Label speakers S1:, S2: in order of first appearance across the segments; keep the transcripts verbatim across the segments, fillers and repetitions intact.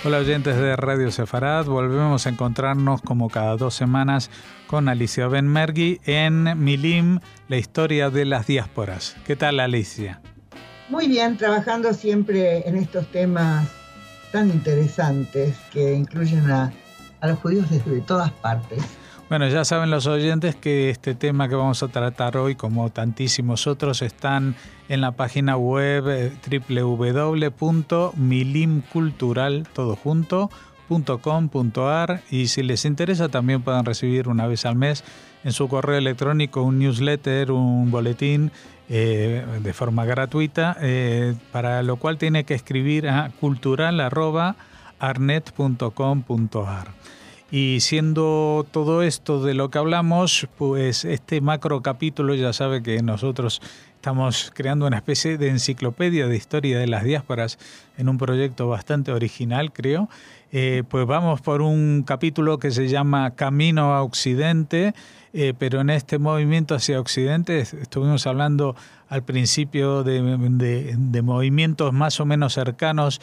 S1: Hola oyentes de Radio Sefarad, volvemos a encontrarnos como cada dos semanas con Alicia Benmergui en Milim, la historia de las diásporas. ¿Qué tal, Alicia?
S2: Muy bien, trabajando siempre en estos temas tan interesantes que incluyen a, a los judíos desde todas partes.
S1: Bueno, ya saben los oyentes que este tema que vamos a tratar hoy, como tantísimos otros, están en la página web doble u doble u doble u punto milimcultural todo junto punto com punto a r, y si les interesa también pueden recibir una vez al mes en su correo electrónico un newsletter, un boletín eh, de forma gratuita, eh, para lo cual tiene que escribir a cultural arroba arnet punto com punto a r. Y siendo todo esto de lo que hablamos, pues este macro capítulo, ya sabe que nosotros estamos creando una especie de enciclopedia de historia de las diásporas en un proyecto bastante original, creo. Eh, pues vamos por un capítulo que se llama Camino a Occidente, eh, pero en este movimiento hacia Occidente estuvimos hablando al principio de, de, de movimientos más o menos cercanos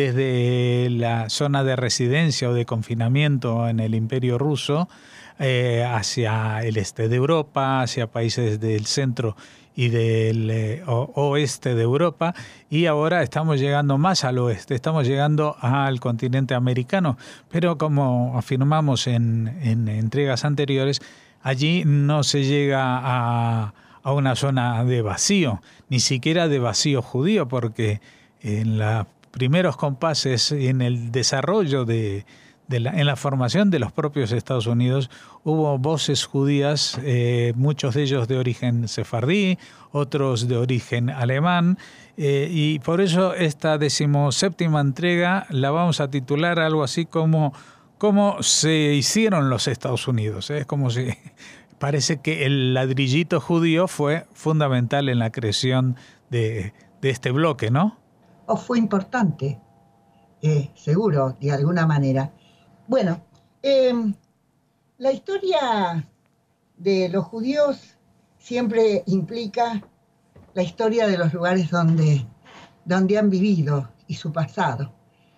S1: desde la zona de residencia o de confinamiento en el Imperio Ruso eh, hacia el este de Europa, hacia países del centro y del eh, o, oeste de Europa, y ahora estamos llegando más al oeste, estamos llegando al continente americano, pero como afirmamos en, en entregas anteriores, allí no se llega a, a una zona de vacío, ni siquiera de vacío judío, porque en los primeros compases, en el desarrollo de De la, en la formación de los propios Estados Unidos hubo voces judías, eh, muchos de ellos de origen sefardí, otros de origen alemán, eh, y por eso esta decimoséptima entrega la vamos a titular algo así como ¿Cómo se hicieron los Estados Unidos? Es como si parece que el ladrillito judío fue fundamental en la creación de, de este bloque, ¿no?
S2: O fue importante, eh, seguro, de alguna manera. Bueno, eh, la historia de los judíos siempre implica la historia de los lugares donde, donde han vivido y su pasado.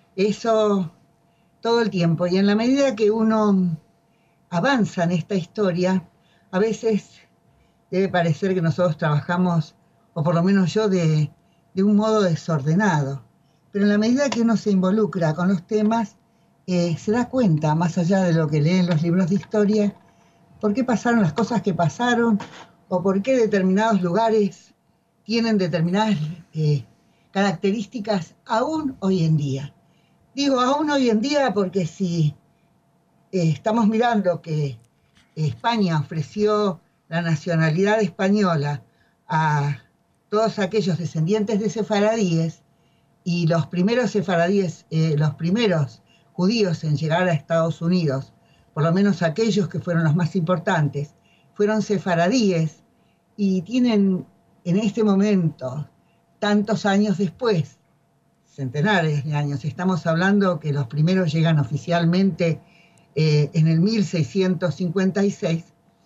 S2: Eso todo el tiempo. Y en la medida que uno avanza en esta historia, a veces debe parecer que nosotros trabajamos, o por lo menos yo, de, de un modo desordenado. Pero en la medida que uno se involucra con los temas, Eh, se da cuenta, más allá de lo que lee en los libros de historia, por qué pasaron las cosas que pasaron o por qué determinados lugares tienen determinadas eh, características aún hoy en día. Digo aún hoy en día porque si eh, estamos mirando que España ofreció la nacionalidad española a todos aquellos descendientes de sefaradíes, y los primeros sefaradíes, eh, los primeros judíos en llegar a Estados Unidos, por lo menos aquellos que fueron los más importantes, fueron sefaradíes, y tienen en este momento, tantos años después, centenares de años, estamos hablando que los primeros llegan oficialmente eh, en el mil seiscientos cincuenta y seis,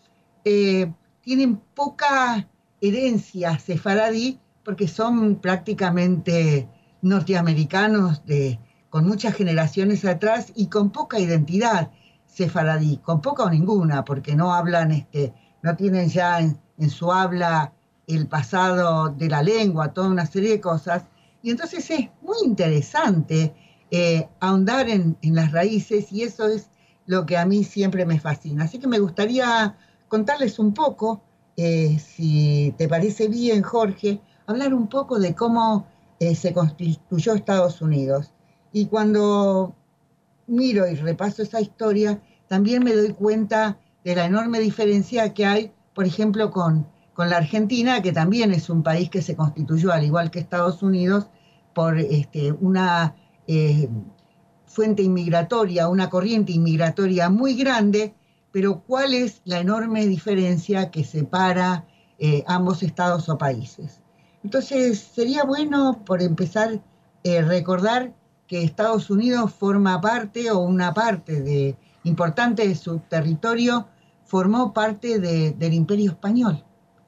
S2: eh, tienen poca herencia sefaradí porque son prácticamente norteamericanos de con muchas generaciones atrás y con poca identidad sefaradí, con poca o ninguna, porque no hablan, este, no tienen ya en, en su habla el pasado de la lengua, toda una serie de cosas, y entonces es muy interesante eh, ahondar en, en las raíces, y eso es lo que a mí siempre me fascina. Así que me gustaría contarles un poco, eh, si te parece bien, Jorge, hablar un poco de cómo eh, se constituyó Estados Unidos. Y cuando miro y repaso esa historia, también me doy cuenta de la enorme diferencia que hay, por ejemplo, con, con la Argentina, que también es un país que se constituyó, al igual que Estados Unidos, por este, una eh, fuente inmigratoria, una corriente inmigratoria muy grande, pero ¿cuál es la enorme diferencia que separa eh, ambos estados o países? Entonces, sería bueno, por empezar, eh, recordar que Estados Unidos forma parte, o una parte de, importante de su territorio, formó parte de, del Imperio Español,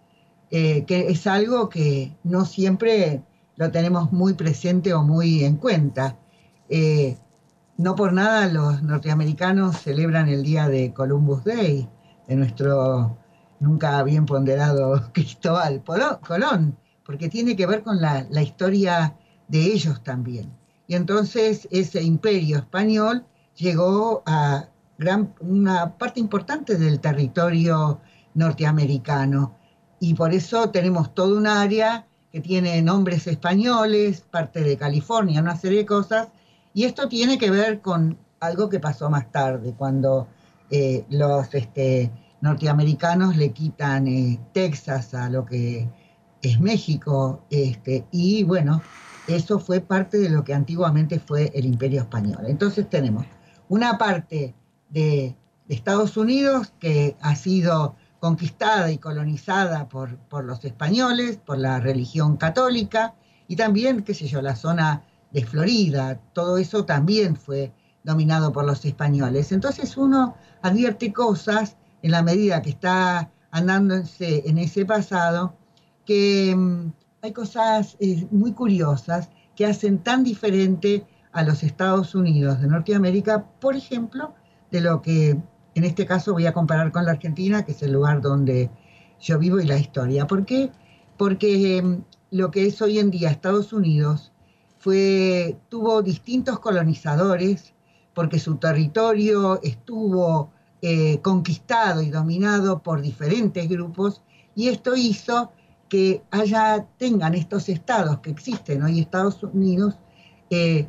S2: eh, que es algo que no siempre lo tenemos muy presente o muy en cuenta. Eh, no por nada los norteamericanos celebran el día de Columbus Day, de nuestro nunca bien ponderado Cristóbal Colón, porque tiene que ver con la, la historia de ellos también. Y entonces ese imperio español llegó a gran, una parte importante del territorio norteamericano. Y por eso tenemos todo un área que tiene nombres españoles, parte de California, una serie de cosas. Y esto tiene que ver con algo que pasó más tarde, cuando eh, los este, norteamericanos le quitan eh, Texas a lo que es México, este, y bueno, eso fue parte de lo que antiguamente fue el Imperio Español. Entonces tenemos una parte de, de Estados Unidos que ha sido conquistada y colonizada por, por los españoles, por la religión católica, y también, qué sé yo, la zona de Florida, todo eso también fue dominado por los españoles. Entonces uno advierte cosas en la medida que está andándose en ese pasado, que um, hay cosas eh, muy curiosas que hacen tan diferente a los Estados Unidos de Norteamérica, por ejemplo, de lo que en este caso voy a comparar con la Argentina, que es el lugar donde yo vivo y la historia. ¿Por qué? Porque eh, lo que es hoy en día Estados Unidos fue, tuvo distintos colonizadores, porque su territorio estuvo eh, conquistado y dominado por diferentes grupos, y esto hizo que haya, tengan estos estados que existen hoy en Estados Unidos, eh,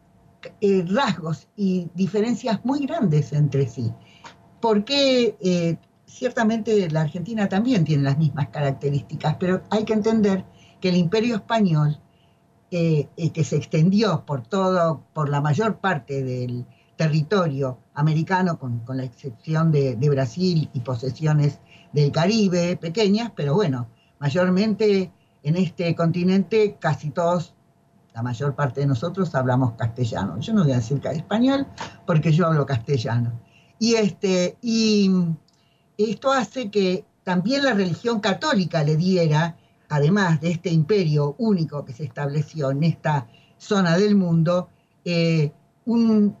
S2: eh, rasgos y diferencias muy grandes entre sí. Porque eh, ciertamente la Argentina también tiene las mismas características, pero hay que entender que el Imperio Español, eh, eh, que se extendió por todo, por la mayor parte del territorio americano, con, con la excepción de, de Brasil y posesiones del Caribe pequeñas, pero bueno, mayormente en este continente casi todos, la mayor parte de nosotros hablamos castellano. Yo no voy a decir español porque yo hablo castellano. Y, este, y esto hace que también la religión católica le diera, además de este imperio único que se estableció en esta zona del mundo, eh, un,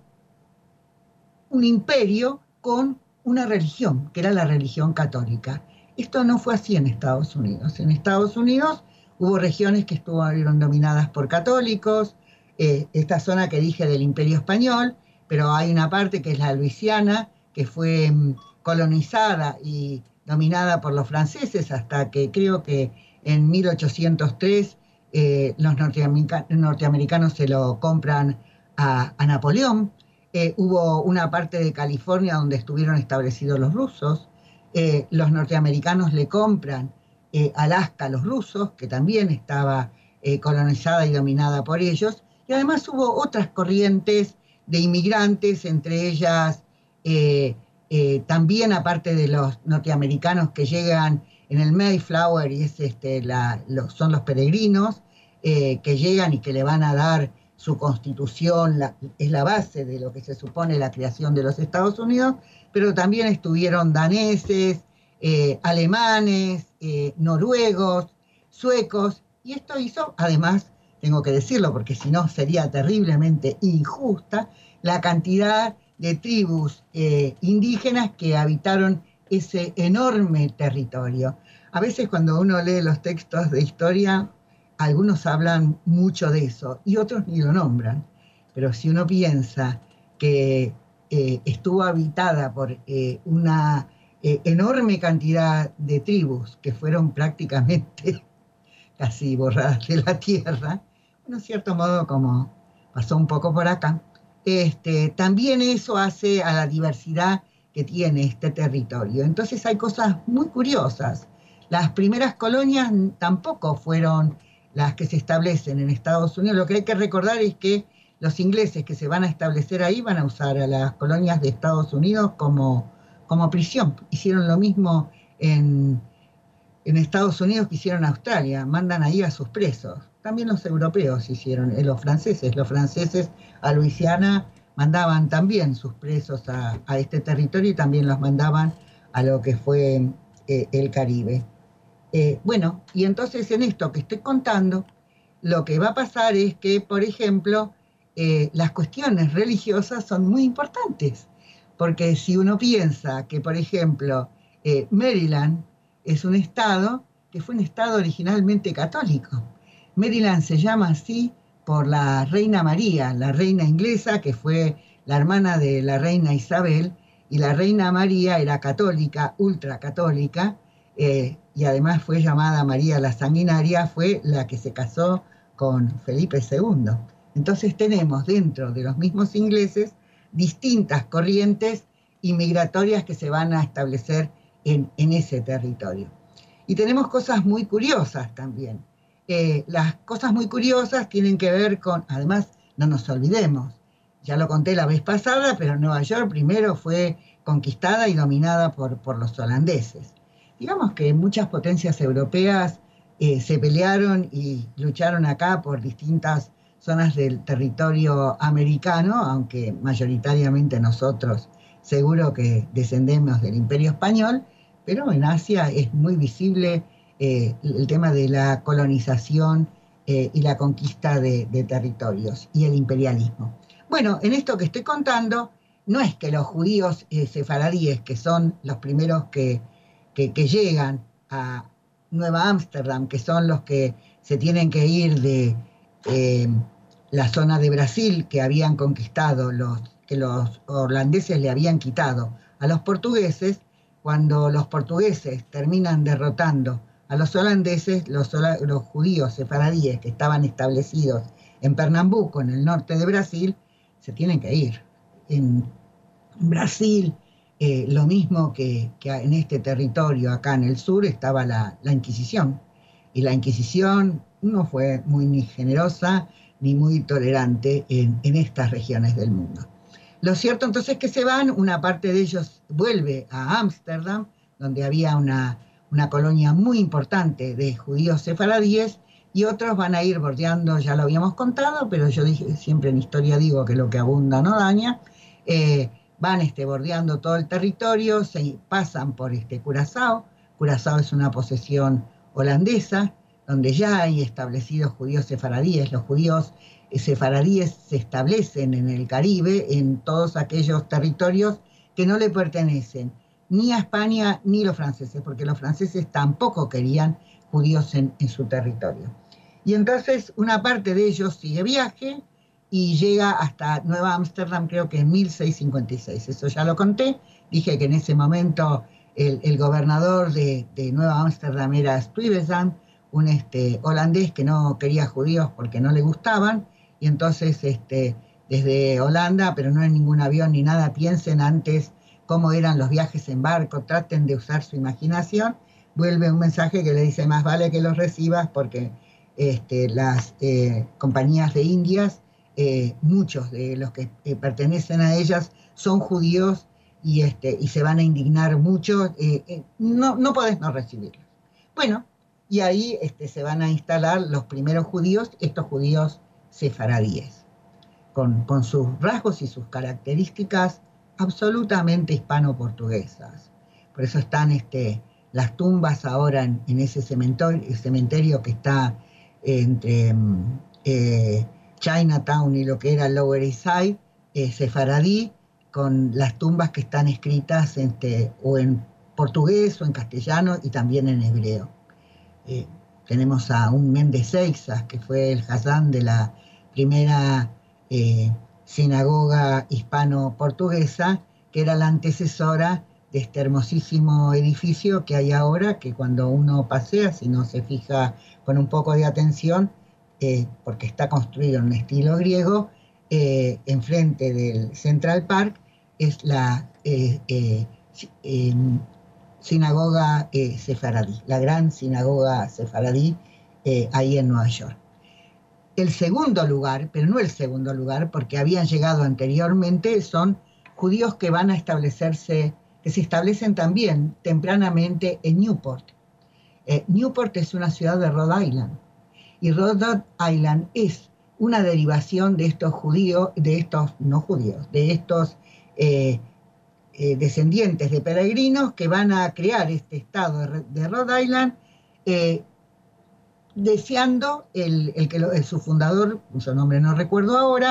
S2: un imperio con una religión, que era la religión católica. Esto no fue así en Estados Unidos. En Estados Unidos hubo regiones que estuvieron dominadas por católicos, eh, esta zona que dije del Imperio Español, pero hay una parte que es la Luisiana, que fue um, colonizada y dominada por los franceses hasta que creo que en mil ochocientos tres eh, los norteamericanos, norteamericanos se lo compran a, a Napoleón. Eh, hubo una parte de California donde estuvieron establecidos los rusos. Eh, los norteamericanos le compran eh, Alaska a los rusos, que también estaba eh, colonizada y dominada por ellos. Y además hubo otras corrientes de inmigrantes, entre ellas eh, eh, también aparte de los norteamericanos que llegan en el Mayflower, y es este, la, los, son los peregrinos eh, que llegan y que le van a dar su constitución, la, es la base de lo que se supone la creación de los Estados Unidos, pero también estuvieron daneses, eh, alemanes, eh, noruegos, suecos, y esto hizo, además, tengo que decirlo porque si no sería terriblemente injusta, la cantidad de tribus eh, indígenas que habitaron ese enorme territorio. A veces cuando uno lee los textos de historia, algunos hablan mucho de eso y otros ni lo nombran, pero si uno piensa que eh, estuvo habitada por eh, una eh, enorme cantidad de tribus que fueron prácticamente casi borradas de la tierra, bueno, en cierto modo como pasó un poco por acá, este, también eso hace a la diversidad que tiene este territorio. Entonces hay cosas muy curiosas. Las primeras colonias tampoco fueron las que se establecen en Estados Unidos. Lo que hay que recordar es que los ingleses que se van a establecer ahí van a usar a las colonias de Estados Unidos como, como prisión. Hicieron lo mismo en, en Estados Unidos que hicieron en Australia, mandan ahí a sus presos. También los europeos hicieron, eh, los franceses. Los franceses a Luisiana mandaban también sus presos a, a este territorio y también los mandaban a lo que fue eh, el Caribe. Eh, bueno, y entonces en esto que estoy contando, lo que va a pasar es que, por ejemplo, eh, las cuestiones religiosas son muy importantes, porque si uno piensa que, por ejemplo, eh, Maryland es un estado que fue un estado originalmente católico. Maryland se llama así por la reina María, la reina inglesa que fue la hermana de la reina Isabel, y la reina María era católica, ultracatólica, eh, y además fue llamada María la Sanguinaria, fue la que se casó con Felipe segundo. Entonces tenemos dentro de los mismos ingleses distintas corrientes inmigratorias que se van a establecer en, en ese territorio. Y tenemos cosas muy curiosas también. Eh, las cosas muy curiosas tienen que ver con, además, no nos olvidemos, ya lo conté la vez pasada, pero Nueva York primero fue conquistada y dominada por, por los holandeses. Digamos que muchas potencias europeas eh, se pelearon y lucharon acá por distintas zonas del territorio americano, aunque mayoritariamente nosotros seguro que descendemos del Imperio Español, pero en Asia es muy visible eh, el tema de la colonización eh, y la conquista de, de territorios y el imperialismo. Bueno, en esto que estoy contando, no es que los judíos eh, sefaradíes, que son los primeros que, que, que llegan a Nueva Ámsterdam, que son los que se tienen que ir de eh, la zona de Brasil que habían conquistado, los, que los holandeses le habían quitado a los portugueses, cuando los portugueses terminan derrotando a los holandeses, los, los judíos sefaradíes que estaban establecidos en Pernambuco, en el norte de Brasil, se tienen que ir. En Brasil, eh, lo mismo que, que en este territorio, acá en el sur, estaba la, la Inquisición. Y la Inquisición no fue muy ni generosa ni muy tolerante en, en estas regiones del mundo. Lo cierto entonces es que se van, una parte de ellos vuelve a Ámsterdam, donde había una, una colonia muy importante de judíos sefaradíes, y otros van a ir bordeando, ya lo habíamos contado, pero yo dije, siempre en historia digo que lo que abunda no daña, eh, van este, bordeando todo el territorio, se pasan por este, Curazao. Curazao es una posesión holandesa, donde ya hay establecidos judíos sefaradíes. Los judíos sefaradíes se establecen en el Caribe, en todos aquellos territorios que no le pertenecen ni a España ni a los franceses, porque los franceses tampoco querían judíos en, en su territorio. Y entonces una parte de ellos sigue viaje y llega hasta Nueva Ámsterdam, creo que en mil seiscientos cincuenta y seis. Eso ya lo conté. Dije que en ese momento el, el gobernador de, de Nueva Ámsterdam era Stuyvesant, un este, holandés que no quería judíos porque no le gustaban, y entonces este, desde Holanda, pero no en ningún avión ni nada, piensen antes cómo eran los viajes en barco, traten de usar su imaginación. Vuelve un mensaje que le dice, más vale que los recibas porque este, las eh, compañías de Indias, eh, muchos de los que eh, pertenecen a ellas son judíos y, este, y se van a indignar mucho, eh, eh, no, no podés no recibirlos. Bueno, y ahí este, se van a instalar los primeros judíos, estos judíos sefaradíes, con, con sus rasgos y sus características absolutamente hispano-portuguesas. Por eso están este, las tumbas ahora en, en ese cementerio, el cementerio que está entre eh, Chinatown y lo que era Lower East Side, eh, sefaradí, con las tumbas que están escritas este, o en portugués o en castellano y también en hebreo. Eh, tenemos a un Méndez Seixas, que fue el Hassan de la primera eh, sinagoga hispano-portuguesa, que era la antecesora de este hermosísimo edificio que hay ahora, que cuando uno pasea, si no se fija con un poco de atención, eh, porque está construido en estilo griego, eh, enfrente del Central Park, es la eh, eh, eh, sinagoga eh, sefaradí, la gran sinagoga sefaradí eh, ahí en Nueva York. El segundo lugar, pero no el segundo lugar, porque habían llegado anteriormente, son judíos que van a establecerse, que se establecen también tempranamente en Newport. Eh, Newport es una ciudad de Rhode Island, y Rhode Island es una derivación de estos judíos, de estos, no judíos, de estos eh, eh, descendientes de peregrinos que van a crear este estado de, de Rhode Island, eh, deseando el, el que lo, el, su fundador, cuyo nombre no recuerdo ahora,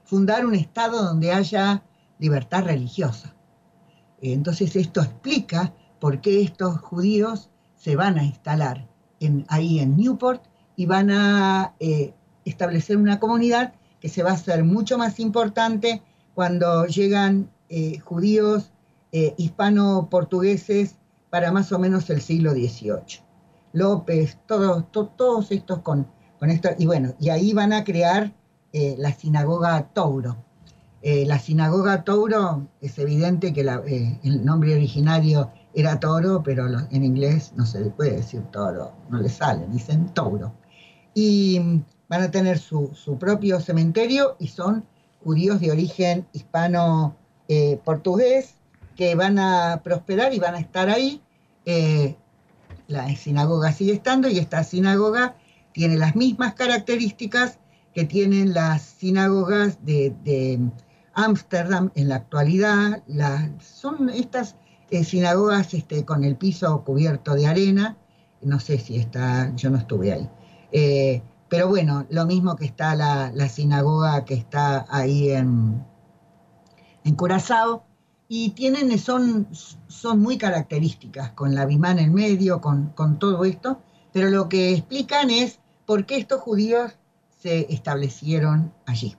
S2: fundar un Estado donde haya libertad religiosa. Entonces esto explica por qué estos judíos se van a instalar en, ahí en Newport y van a eh, establecer una comunidad que se va a hacer mucho más importante cuando llegan eh, judíos eh, hispano-portugueses para más o menos el siglo dieciocho. López, todos, to, todos estos con, con esto, y bueno, y ahí van a crear eh, la sinagoga Touro. Eh, la sinagoga Touro, es evidente que la, eh, el nombre originario era Toro, pero lo, en inglés no se puede decir Toro, no le sale, dicen Touro. Y van a tener su, su propio cementerio y son judíos de origen hispano-portugués eh, que van a prosperar y van a estar ahí. Eh, la sinagoga sigue estando y esta sinagoga tiene las mismas características que tienen las sinagogas de, de Ámsterdam en la actualidad. La, son estas eh, sinagogas este, con el piso cubierto de arena. No sé si está, yo no estuve ahí. Eh, pero bueno, lo mismo que está la, la sinagoga que está ahí en, en Curazao. Y tienen, son, son muy características, con la Bimá en el medio, con, con todo esto. Pero lo que explican es por qué estos judíos se establecieron allí.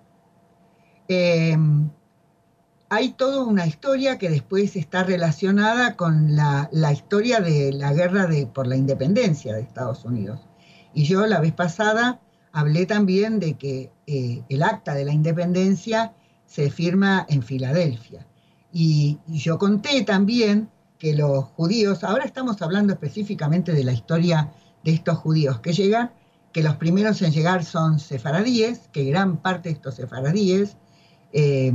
S2: Eh, hay toda una historia que después está relacionada con la, la historia de la guerra de, por la independencia de Estados Unidos. Y yo la vez pasada hablé también de que eh, el acta de la independencia se firma en Filadelfia. Y, y yo conté también que los judíos, ahora estamos hablando específicamente de la historia de estos judíos que llegan, que los primeros en llegar son sefaradíes, que gran parte de estos sefaradíes eh,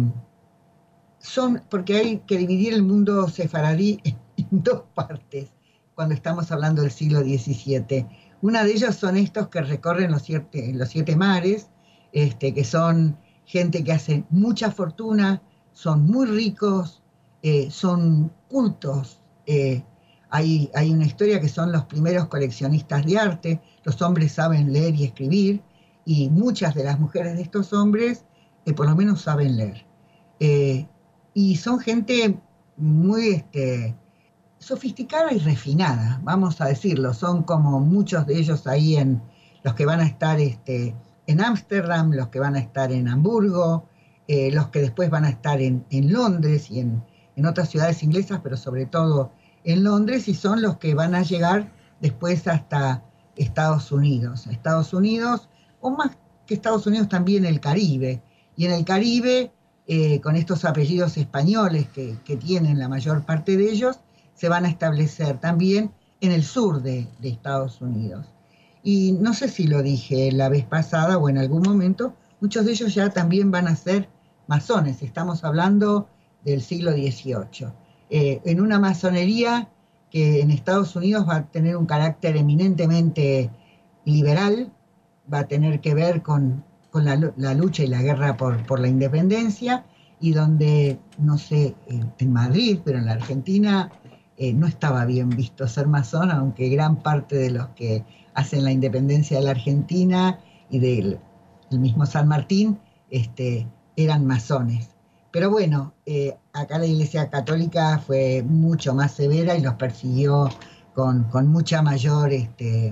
S2: son, porque hay que dividir el mundo sefaradí en, en dos partes, cuando estamos hablando del siglo diecisiete. Una de ellos son estos que recorren los siete, los siete mares, este, que son gente que hace mucha fortuna, son muy ricos, eh, son cultos. Eh, hay, hay una historia que son los primeros coleccionistas de arte. Los hombres saben leer y escribir, y muchas de las mujeres de estos hombres eh, por lo menos saben leer. Eh, y son gente muy este, sofisticada y refinada, vamos a decirlo. Son como muchos de ellos ahí, en los que van a estar este, en Ámsterdam, los que van a estar en Hamburgo, Eh, los que después van a estar en, en Londres y en, en otras ciudades inglesas, pero sobre todo en Londres, y son los que van a llegar después hasta Estados Unidos. Estados Unidos, o más que Estados Unidos, también el Caribe. Y en el Caribe, eh, con estos apellidos españoles que, que tienen la mayor parte de ellos, se van a establecer también en el sur de, de Estados Unidos. Y no sé si lo dije la vez pasada o en algún momento, muchos de ellos ya también van a ser masones. Estamos hablando del siglo dieciocho. Eh, en una masonería que en Estados Unidos va a tener un carácter eminentemente liberal, va a tener que ver con, con la, la lucha y la guerra por, por la independencia, y donde, no sé, en, en Madrid, pero en la Argentina, eh, no estaba bien visto ser masón, aunque gran parte de los que hacen la independencia de la Argentina y del el mismo San Martín, este, eran masones. Pero bueno, eh, acá la Iglesia Católica fue mucho más severa y los persiguió con, con mucha mayor este,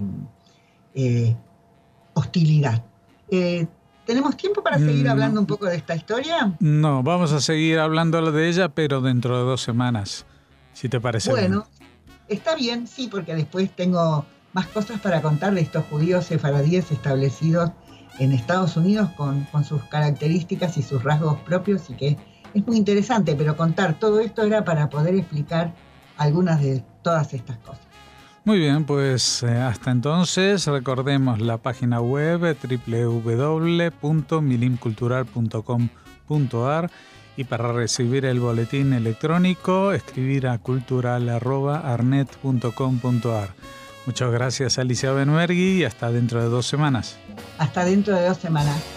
S2: eh, hostilidad. Eh, ¿Tenemos tiempo para seguir hablando un poco de esta historia?
S1: No, vamos a seguir hablando de ella, pero dentro de dos semanas, si te parece bien.
S2: Bueno, está bien, sí, porque después tengo más cosas para contar de estos judíos sefaradíes establecidos en Estados Unidos con, con sus características y sus rasgos propios, y que es muy interesante, pero contar todo esto era para poder explicar algunas de todas estas cosas.
S1: Muy bien, pues eh, hasta entonces recordemos la página web doble u doble u doble u punto milim cultural punto com punto a r, y para recibir el boletín electrónico escribir a cultural arroba arnet punto com punto a r. Muchas gracias, Alicia Benmergui, y hasta dentro de dos semanas.
S2: Hasta dentro de dos semanas.